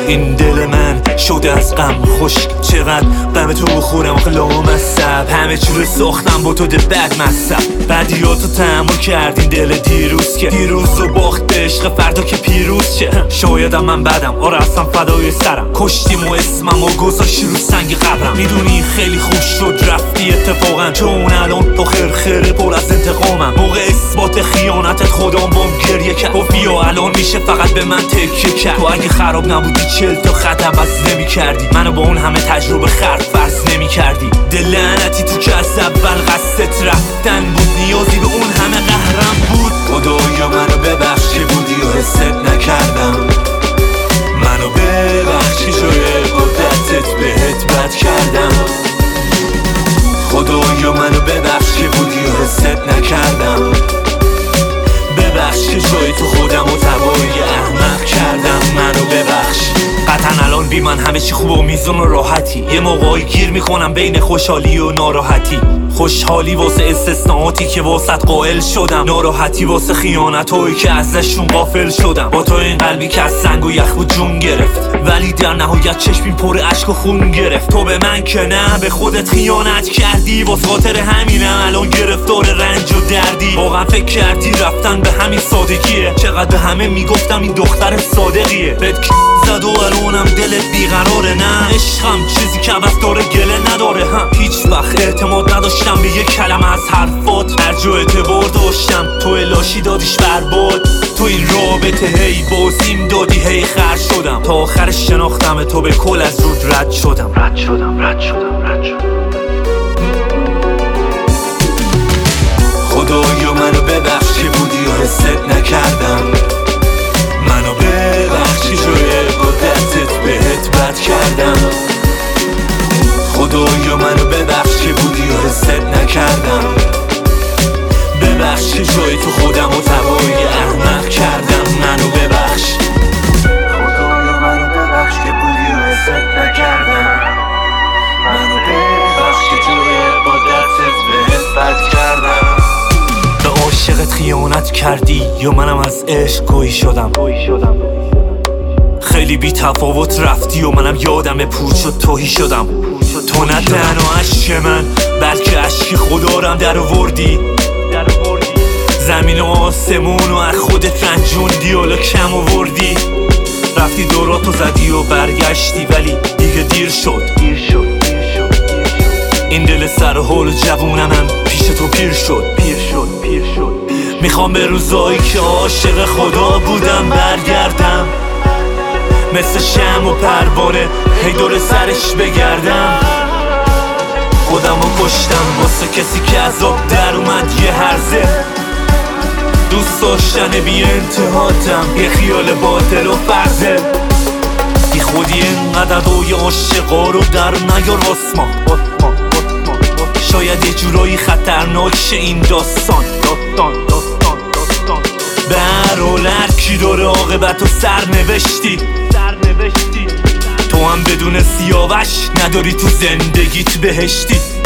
این دل من شده از غم خشک، چقدر غم تو بخورم آخه لامصب. همه چی رو ساختم با تو ده بد مصب. بدیاتو تحمل کردین دل دیروز که دیروز و باخت به عشق فردا که پیروز چه. شایدم من بدم آره اصلا فدای سرم، کشتیم و اسمم و گذاشتی رو سنگ قبرم. میدونی خیلی خوب شد رفتی اتفاقا، چون الان تو خرخره پر از انتقامم. موقع اثبات خیانتت خودم بام گریه کرد، گفتی الان میشه فقط به من تکیه کرد. تو اگه خراب نبودی 40 تا خط عوض نمی کردی، منو با اون همه تجربه خرد فرض نمی کردی. دل لعنتی تو که از اول قصدت رفتن بود، نیازی به اون همه قهرم بود. خدایا منو ببخش که بودی و حست نکردم، منو ببخش که جای قدرتت بهت بد کردم. خدایا منو ببخش که بودی و حست نکردم، ببخش که جای تو خودم و تبایی احمق کردم. منو ببخش. قطعا الان بی من همه چی خوب و میزون و راحتی، یه موقعی گیر میکنم بین خوشحالی و ناراحتی. خوشحالی واسه استثناءاتی که واسط قائل شدم، ناراحتی واسه خیانتایی که ازشون غافل شدم. با تو این قلبی که از سنگ و یخ و جون گرفت، ولی در نهایت چشمی پر اشک و خون گرفت. تو به من که نه به خودت خیانت کردی، واسه خاطر همینم الان گرفتار رنج و دردی. واقعا فکر کردی رفتن به همین سادگیه؟ چقدر به همه میگفتم این دختر صادقیه. بهت زد و الانم دلت بیقراره. نه عشقم چیزی که عوض داره گله نداره. هم هیچ وقت اعتماد نداشتم به یک کلمه از حرفات، هر جا اعتبار داشتم تو الاشی دادیش برباد. تو این رابطه هی بازیم دادی هی خر شدم، تا آخرش شناختم تو به کل از رود رد شدم. خدایا منو ببخش که بودی و حست نکردم، منو ببخش که جای قدرتت بهت بد کردم. خدایا منو ببخش که بودی و حست نکردم، ببخش که جای تو خودم و تبایی احمق کردم. منو ببخش. خدایا منو ببخش که بودی و حست نکردم، منو ببخش که جای قدرتت بهت بد کردم. به عاشقت خیانت کردی یا منم از عشق گویی شدم. خیلی بی تفاوت رفتی و منم یادم پوچ و توهی شدم. تو نه تنها عشق من بلکه عشق خدارم در آوردی. زمین و آسمون و از خودت رنجوندی و کم آوردی. رفتی دوراتو زدی و برگشتی ولی دیگه دیر شد. این دل سر حال جوونمم پیش تو پیر شد. میخوام به روزایی که عاشق خدا بودم برگردم، مثل شمع و پروانه هی دور سرش بگردم. خودمو کشتم واسه کسی که از آب در اومد یه هرزه. دوست داشتن بی انتهاتم یه خیال باطل و فرزه. بی خودی اینقدر دوی عاشقا رو در نیار واسما. شاید یه جورایی خطرناک شه این داستان. به هر حال هر کی داره عاقبت و سرنوشتی. تو هم بدون سیاوش نداری تو زندگیت بهشتی.